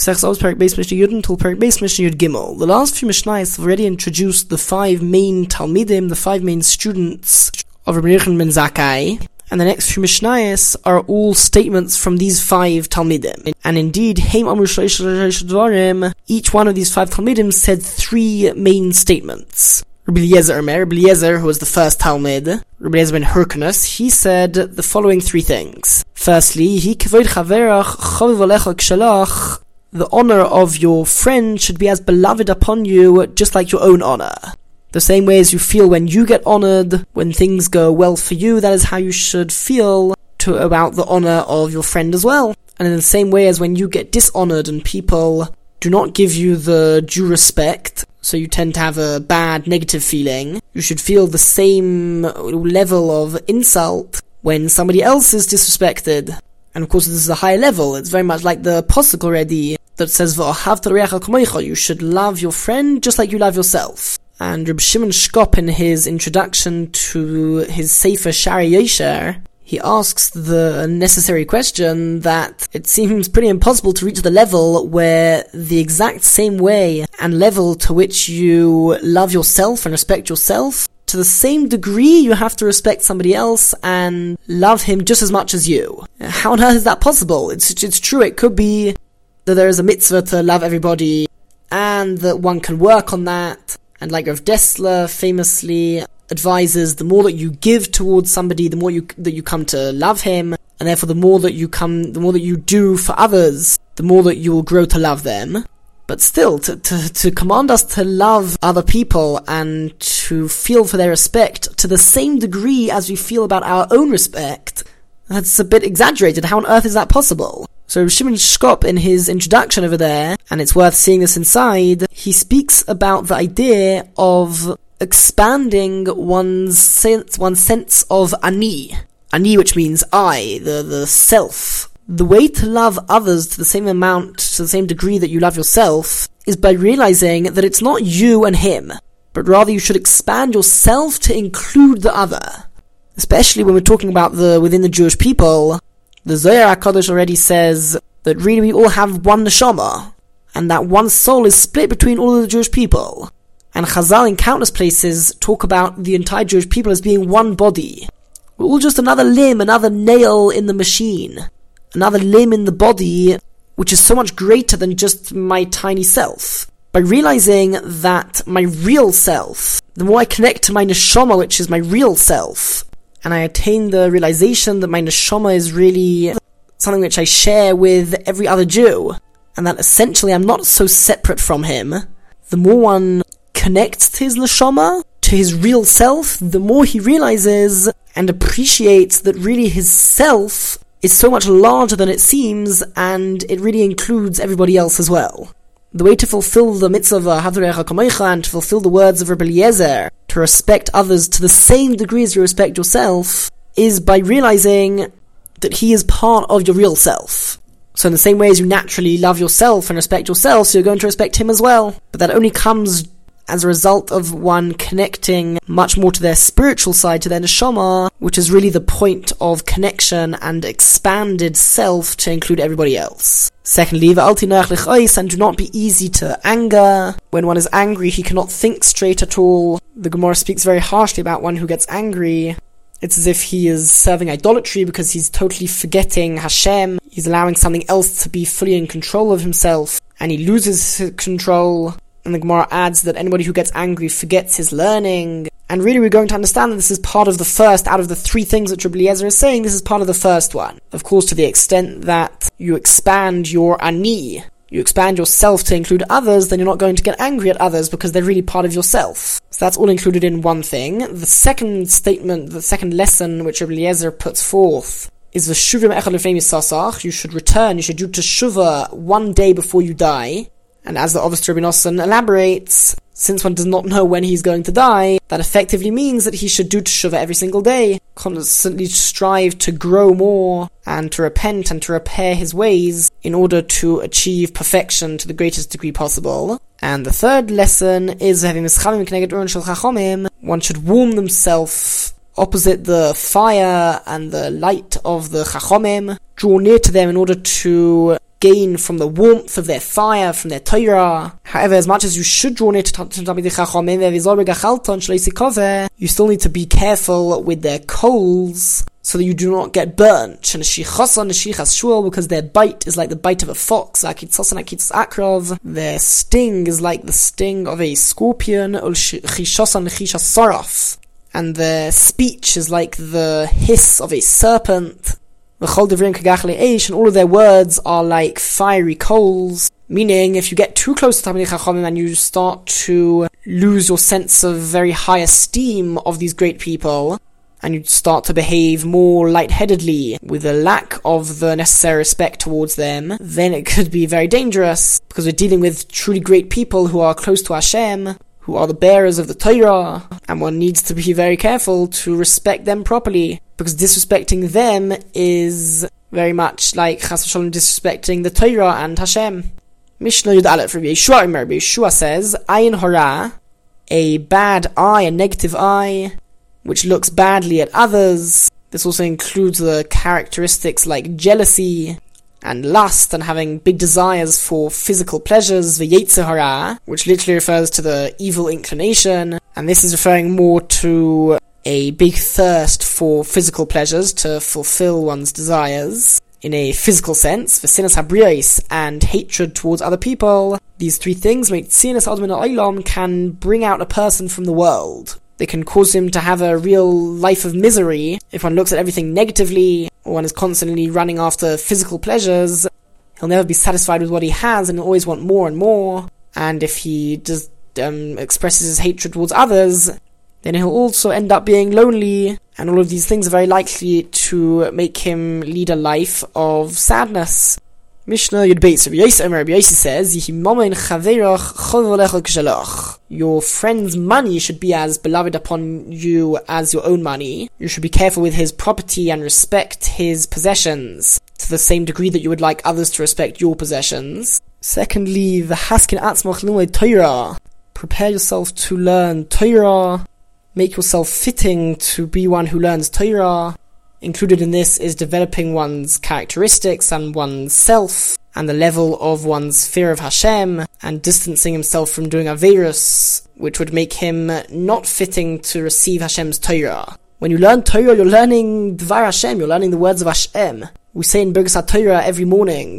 Masechtas Avos Perek Beis Mishnah Yud until Perek Beis Mishnah Yud Gimel. The last few Mishnayos have already introduced the 5 main Talmidim, the 5 main students of Rabbi Yochanan ben Zakkai. And the next few Mishnayos are all statements from these 5 Talmidim. And indeed, Heim Amru Shlosh Dvarim, each one of these 5 Talmidim said 3 main statements. Rabbi Eliezer, who was the first Talmid, Rabbi Eliezer ben Hyrcanus, he said the following 3 things. Firstly, the honor of your friend should be as beloved upon you, just like your own honor. The same way as you feel when you get honored, when things go well for you, that is how you should feel about the honor of your friend as well. And in the same way as when you get dishonored and people do not give you the due respect, so you tend to have a bad, negative feeling, you should feel the same level of insult when somebody else is disrespected. And of course, this is a higher level. It's very much like the Pasuk already that says, you should love your friend just like you love yourself. And Reb Shimon Shkop, in his introduction to his Sefer Shari Yosher, he asks the necessary question that it seems pretty impossible to reach the level where the exact same way and level to which you love yourself and respect yourself, to the same degree you have to respect somebody else and love him just as much as you. How on earth is that possible? It's true, it could be that there is a mitzvah to love everybody and that one can work on that. And like Rav Dessler famously advises, the more that you give towards somebody, the more that you come to love him, and therefore the more that you do for others, the more that you will grow to love them. But still, to command us to love other people and to feel for their respect to the same degree as we feel about our own respect, that's a bit exaggerated. How on earth is that possible? So Shimon Shkop, in his introduction over there, and it's worth seeing this inside, he speaks about the idea of expanding one's sense of ani, which means I, the self. The way to love others to the same amount, to the same degree that you love yourself, is by realizing that it's not you and him, but rather you should expand yourself to include the other. Especially when we're talking about within the Jewish people, the Zohar HaKadosh already says that really we all have one neshama, and that one soul is split between all of the Jewish people. And Chazal in countless places talk about the entire Jewish people as being one body. We're all just another limb, another nail in the machine, another limb in the body, which is so much greater than just my tiny self. By realizing that my real self, the more I connect to my neshama, which is my real self, and I attain the realization that my neshama is really something which I share with every other Jew, and that essentially I'm not so separate from him, the more one connects to his neshama, to his real self, the more he realizes and appreciates that really his self is so much larger than it seems, and it really includes everybody else as well. The way to fulfill the mitzvah of Havdarecha Kamecha and to fulfill the words of Rabbi Eliezer, to respect others to the same degree as you respect yourself, is by realizing that he is part of your real self. So in the same way as you naturally love yourself and respect yourself, so you're going to respect him as well. But that only comes as a result of one connecting much more to their spiritual side, to their neshama, which is really the point of connection and expanded self to include everybody else. Secondly, and do not be easy to anger. When one is angry, he cannot think straight at all. The Gemara speaks very harshly about one who gets angry. It's as if he is serving idolatry because he's totally forgetting Hashem. He's allowing something else to be fully in control of himself, and he loses his control. And the Gemara adds that anybody who gets angry forgets his learning. And really we're going to understand that this is part of the first, out of the 3 things that Rabbi Eliezer is saying, this is part of the first one. Of course, to the extent that you expand your ani, you expand yourself to include others, then you're not going to get angry at others because they're really part of yourself. So that's all included in one thing. The second statement, the second lesson which Rabbi Eliezer puts forth is the Shuvim Echad Lefnei Misasach. You should return, you should do Teshuvah one day before you die. And as the Avos Rabbi Nosson elaborates, since one does not know when he's going to die, that effectively means that he should do teshuvah every single day, constantly strive to grow more, and to repent and to repair his ways, in order to achieve perfection to the greatest degree possible. And the third lesson is one should warm themselves opposite the fire and the light of the Chachomim, draw near to them in order to gain from the warmth of their fire, from their Torah. However, as much as you should draw near to Talmidei Chachamim, you still need to be careful with their coals, so that you do not get burnt. Because their bite is like the bite of a fox. Their sting is like the sting of a scorpion. And their speech is like the hiss of a serpent. And all of their words are like fiery coals. Meaning, if you get too close to Talmidei Chachamim and you start to lose your sense of very high esteem of these great people, and you start to behave more lightheadedly with a lack of the necessary respect towards them, then it could be very dangerous, because we're dealing with truly great people who are close to Hashem, who are the bearers of the Torah, and one needs to be very careful to respect them properly, because disrespecting them is very much like Chas v'Shalom disrespecting the Torah and Hashem. Mishnah Yud Aleph, Rabbi Yeshua says, Ayin Hora, a bad eye, a negative eye, which looks badly at others. This also includes the characteristics like jealousy and lust and having big desires for physical pleasures, the Yetzer Hara, which literally refers to the evil inclination, and this is referring more to a big thirst for physical pleasures to fulfill one's desires in a physical sense, the sinas habriyos, and hatred towards other people. These three things, can bring out a person from the world. They can cause him to have a real life of misery. If one looks at everything negatively, or one is constantly running after physical pleasures, he'll never be satisfied with what he has and he'll always want more and more. And if he just expresses his hatred towards others, then he'll also end up being lonely, and all of these things are very likely to make him lead a life of sadness. Mishnah Yud Beis, Rabbi Yossi says, your friend's money should be as beloved upon you as your own money. You should be careful with his property and respect his possessions to the same degree that you would like others to respect your possessions. Secondly, v'haskin atzmach limud Torah. Prepare yourself to learn Torah. Make yourself fitting to be one who learns Torah. Included in this is developing one's characteristics and one's self, and the level of one's fear of Hashem, and distancing himself from doing Aveirus, which would make him not fitting to receive Hashem's Torah. When you learn Torah, you're learning Dvar Hashem, you're learning the words of Hashem. We say in Birkas HaTorah every morning,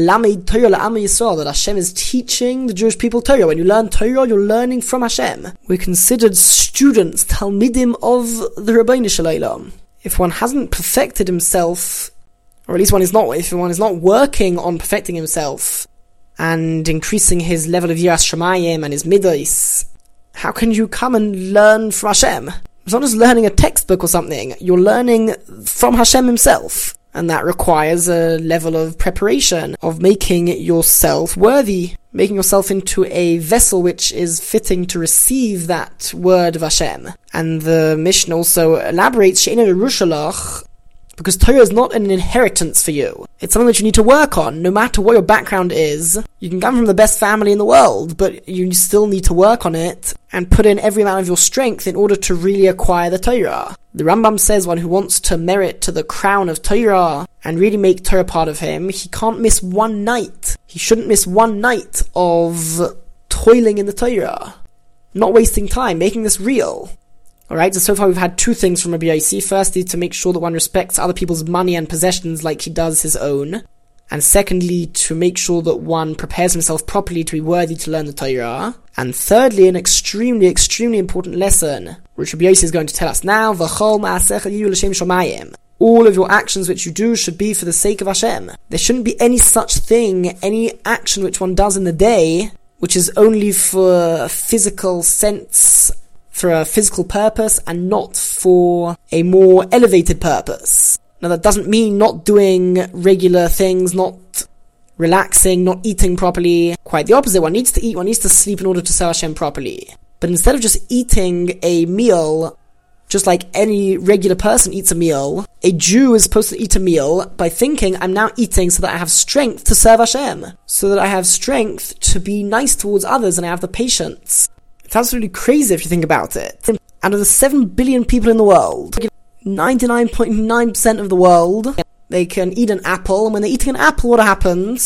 that Hashem is teaching the Jewish people Torah. When you learn Torah, you're learning from Hashem. We're considered students, Talmidim of the Rabbeinu Shalom. If one hasn't perfected himself, or at least if one is not working on perfecting himself and increasing his level of Yiras Shamayim and his Midos, how can you come and learn from Hashem? It's not just learning a textbook or something. You're learning from Hashem himself. And that requires a level of preparation, of making yourself worthy, making yourself into a vessel which is fitting to receive that word of Hashem. And the Mishnah also elaborates, She'eino Yerushalach, because Torah is not an inheritance for you. It's something that you need to work on, no matter what your background is. You can come from the best family in the world, but you still need to work on it and put in every amount of your strength in order to really acquire the Torah. The Rambam says one who wants to merit to the crown of Torah and really make Torah part of him, he can't miss one night. He shouldn't miss one night of toiling in the Torah. Not wasting time, making this real. Alright, so far we've had two things from Rabbi Yossi. Firstly, to make sure that one respects other people's money and possessions like he does his own. And secondly, to make sure that one prepares himself properly to be worthy to learn the Torah. And thirdly, an extremely, extremely important lesson, which Rabbi Yossi is going to tell us now, V'chol ma'asecha yiyu l'shem shamayim. All of your actions which you do should be for the sake of Hashem. There shouldn't be any such thing, any action which one does in the day, which is only for a physical sense, for a physical purpose, and not for a more elevated purpose. Now that doesn't mean not doing regular things, not relaxing, not eating properly. Quite the opposite. One needs to eat, one needs to sleep in order to serve Hashem properly. But instead of just eating a meal, just like any regular person eats a meal, a Jew is supposed to eat a meal by thinking, I'm now eating so that I have strength to serve Hashem, so that I have strength to be nice towards others and I have the patience. It's absolutely crazy if you think about it. Out of the 7 billion people in the world, 99.9% of the world, they can eat an apple, and when they're eating an apple, what happens?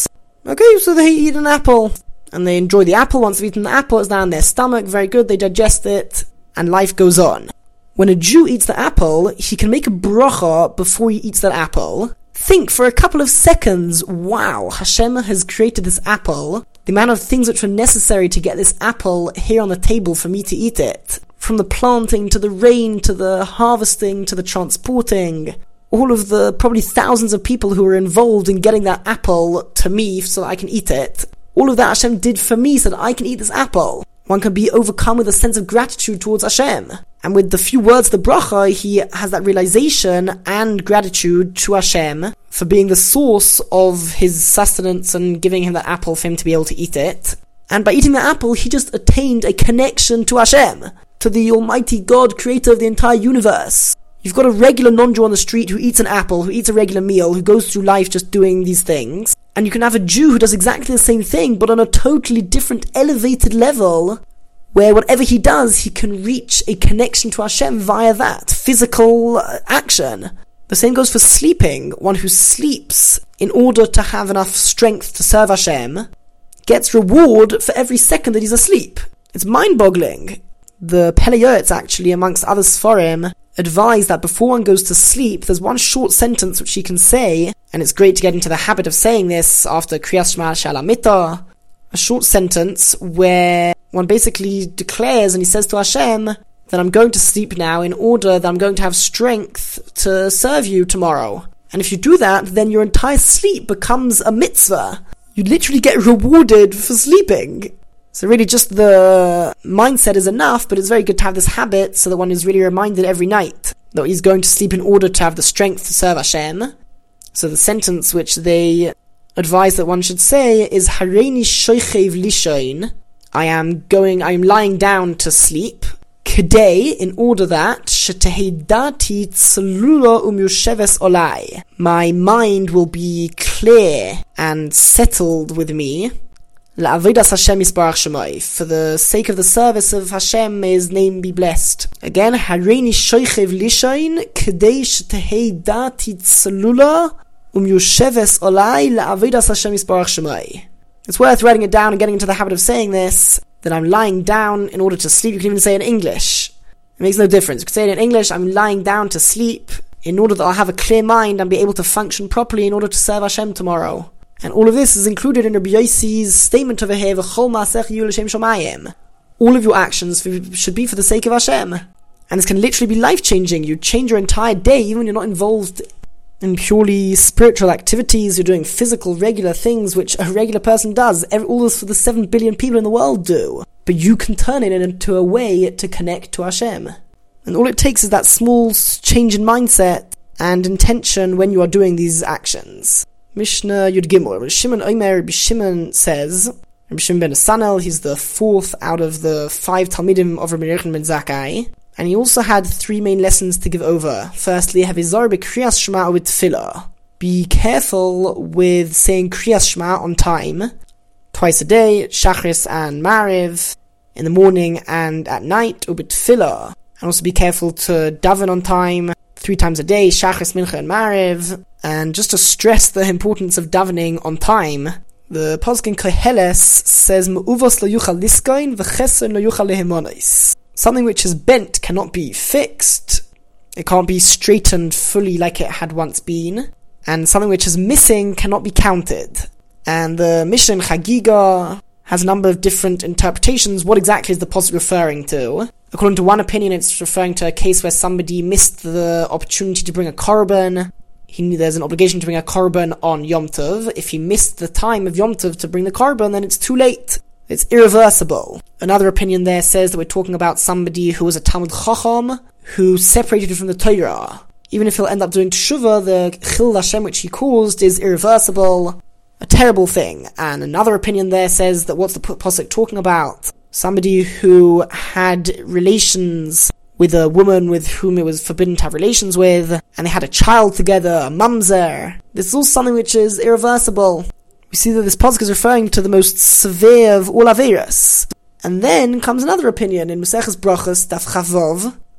Okay, so they eat an apple, and they enjoy the apple. Once they've eaten the apple, it's now in their stomach, very good, they digest it, and life goes on. When a Jew eats the apple, he can make a bracha before he eats that apple. Think for a couple of seconds, wow, Hashem has created this apple, the amount of things which were necessary to get this apple here on the table for me to eat it. From the planting, to the rain, to the harvesting, to the transporting. All of the probably thousands of people who were involved in getting that apple to me so that I can eat it. All of that Hashem did for me so that I can eat this apple. One can be overcome with a sense of gratitude towards Hashem. And with the few words of the bracha, he has that realization and gratitude to Hashem for being the source of his sustenance and giving him that apple for him to be able to eat it. And by eating the apple, he just attained a connection to Hashem, to the Almighty God, creator of the entire universe. You've got a regular non-Jew on the street who eats an apple, who eats a regular meal, who goes through life just doing these things. And you can have a Jew who does exactly the same thing, but on a totally different, elevated level, where whatever he does, he can reach a connection to Hashem via that physical action. The same goes for sleeping. One who sleeps in order to have enough strength to serve Hashem gets reward for every second that he's asleep. It's mind-boggling. The Pele Yoetz, actually, amongst other Sforim, advise that before one goes to sleep, there's one short sentence which he can say, and it's great to get into the habit of saying this after Kriyas Shema Shalamita, a short sentence where one basically declares and he says to Hashem that I'm going to sleep now in order that I'm going to have strength to serve you tomorrow. And if you do that, then your entire sleep becomes a mitzvah. You literally get rewarded for sleeping. So really just the mindset is enough, but it's very good to have this habit so that one is really reminded every night that he's going to sleep in order to have the strength to serve Hashem. So the sentence which they advise that one should say is Hareini shoichev lishoin. I am lying down to sleep. Kedei, in order that shetehidati tzlula umyusheves olai. My mind will be clear and settled with me. La'avidas Hashem yisbarach shemai. For the sake of the service of Hashem, may His name be blessed. Again, Hareini shoichev lishoin kedei shetehidati tzlula umyusheves olai la'avidas Hashem yisbarach shemai. It's worth writing it down and getting into the habit of saying this, that I'm lying down in order to sleep. You can even say it in English. It makes no difference. You can say it in English, I'm lying down to sleep in order that I'll have a clear mind and be able to function properly in order to serve Hashem tomorrow. And all of this is included in Rabbi Yossi's statement over here, V'chol ma'asech yu l'shem shomayim. All of your actions should be for the sake of Hashem. And this can literally be life-changing. You change your entire day, even when you're not involved in purely spiritual activities. You're doing physical, regular things which a regular person does. All this for the 7 billion people in the world do. But you can turn it into a way to connect to Hashem. And all it takes is that small change in mindset and intention when you are doing these actions. Mishnah Yud Gimel. Rabbi Shimon Omer, Rabbi Shimon says, Rabbi Shimon ben Asanel, he's the fourth out of the 5 Talmidim of Rabbi Yochanan ben Zakkai. And he also had 3 main lessons to give over. Firstly, Havizar b'Kriyas Shema with Tefillah. Be careful with saying Kriyas Shema on time. Twice a day, Shachris and Mariv, in the morning and at night, or b'Tefillah. And also be careful to daven on time, 3 times a day, Shachris, Mincha, and Mariv. And just to stress the importance of davening on time, the Pasuk in Koheles says, Me'uvos lo yuchal liskoin, v'cheson lo yuchal lehemonos. Something which is bent cannot be fixed. It can't be straightened fully like it had once been. And something which is missing cannot be counted. And the Mishnah Chagiga has a number of different interpretations. What exactly is the pasuk referring to? According to one opinion, it's referring to a case where somebody missed the opportunity to bring a korban. There's an obligation to bring a korban on Yom Tov. If he missed the time of Yom Tov to bring the korban, then it's too late. It's irreversible. Another opinion there says that we're talking about somebody who was a Talmud Chacham, who separated from the Torah. Even if he'll end up doing Teshuvah, the Chil Hashem which he caused is irreversible. A terrible thing. And another opinion there says that what's the pasuk talking about? Somebody who had relations with a woman with whom it was forbidden to have relations with, and they had a child together, a mamzer. This is all something which is irreversible. We see that this pasuk is referring to the most severe of all averas. And then comes another opinion in Maseches Brachos, Daf Chavov,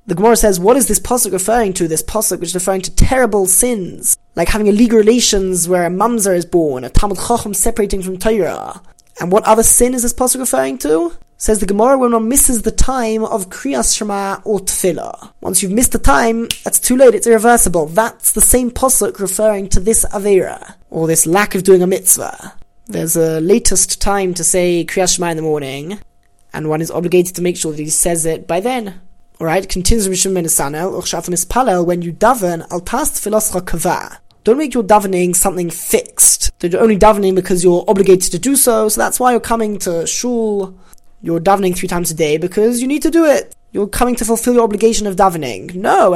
The Gemara says, what is this pasuk referring to? This pasuk which is referring to terrible sins, like having illegal relations where a mamzer is born, a Talmud Chacham separating from Torah. And what other sin is this pasuk referring to? Says the Gemara, when one misses the time of Kriyas Shema or Tefillah. Once you've missed the time, that's too late, it's irreversible. That's the same pasuk referring to this Aveira, or this lack of doing a mitzvah. There's a latest time to say Kriyas Shema in the morning, and one is obligated to make sure that he says it by then. Alright, continues Rabbi Shimon ben Nesanel, Uchshat mispalel, when you daven, al tas tefiloscha kavah. Don't make your davening something fixed. That you're only davening because you're obligated to do so that's why you're coming to shul. You're davening 3 times a day because you need to do it. You're coming to fulfill your obligation of davening. No,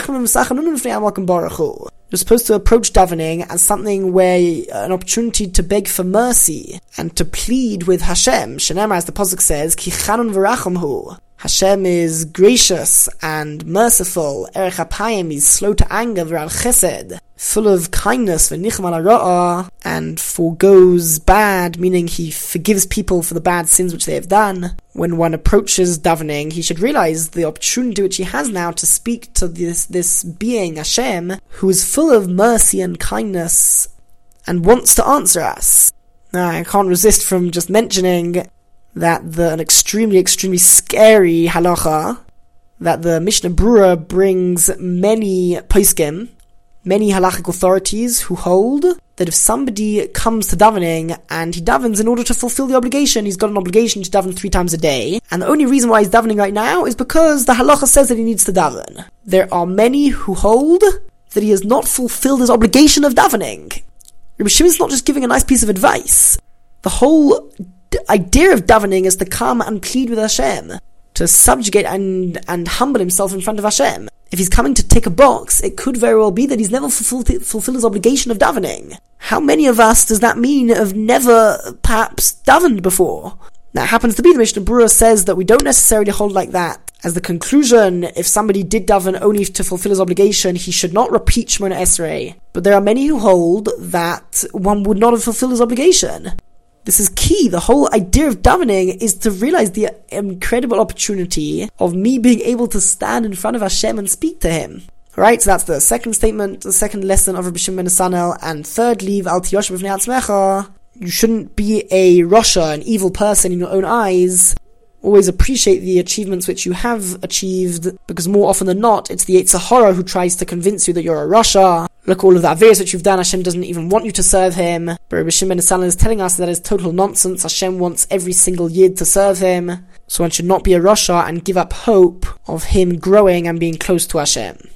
you're supposed to approach davening as something where an opportunity to beg for mercy and to plead with Hashem. Shenemar, as the pasuk says, Ki chanun v'racham hu. Hashem is gracious and merciful. Erech HaPayim is slow to anger, v'ral chesed, full of kindness, v'nichem al ha'ra'ah, and forgoes bad, meaning he forgives people for the bad sins which they have done. When one approaches davening, he should realize the opportunity which he has now to speak to this being, Hashem, who is full of mercy and kindness and wants to answer us. Now, I can't resist from just mentioning that an extremely, extremely scary halacha that the Mishnah Brura brings many poskim, many halachic authorities who hold that if somebody comes to davening and he davens in order to fulfill the obligation, he's got an obligation to daven 3 times a day, and the only reason why he's davening right now is because the halacha says that he needs to daven. There are many who hold that he has not fulfilled his obligation of davening. Rabbi Shimon's not just giving a nice piece of advice. The whole idea of davening is to come and plead with Hashem, to subjugate and humble himself in front of Hashem. If he's coming to tick a box, it could very well be that he's never fulfilled his obligation of davening. How many of us does that mean have never perhaps davened before? Now, it happens to be the Mishnah Brura says that we don't necessarily hold like that. As the conclusion, if somebody did daven only to fulfill his obligation, he should not repeat Shemona Esrei. But there are many who hold that one would not have fulfilled his obligation. This is key. The whole idea of davening is to realize the incredible opportunity of me being able to stand in front of Hashem and speak to Him. Right, so that's the second statement, the second lesson of Rabbi Shimon ben Nesanel. And thirdly, Al tiyosh b'fnei atzmecha, you shouldn't be a rasha, an evil person in your own eyes. Always appreciate the achievements which you have achieved, because more often than not, it's the Yetzer Hara who tries to convince you that you're a rasha. Look, all of the averes which you've done, Hashem doesn't even want you to serve Him. But Rabbi Shimon ben Nesanel is telling us that is total nonsense. Hashem wants every single yid to serve Him. So one should not be a rasha and give up hope of him growing and being close to Hashem.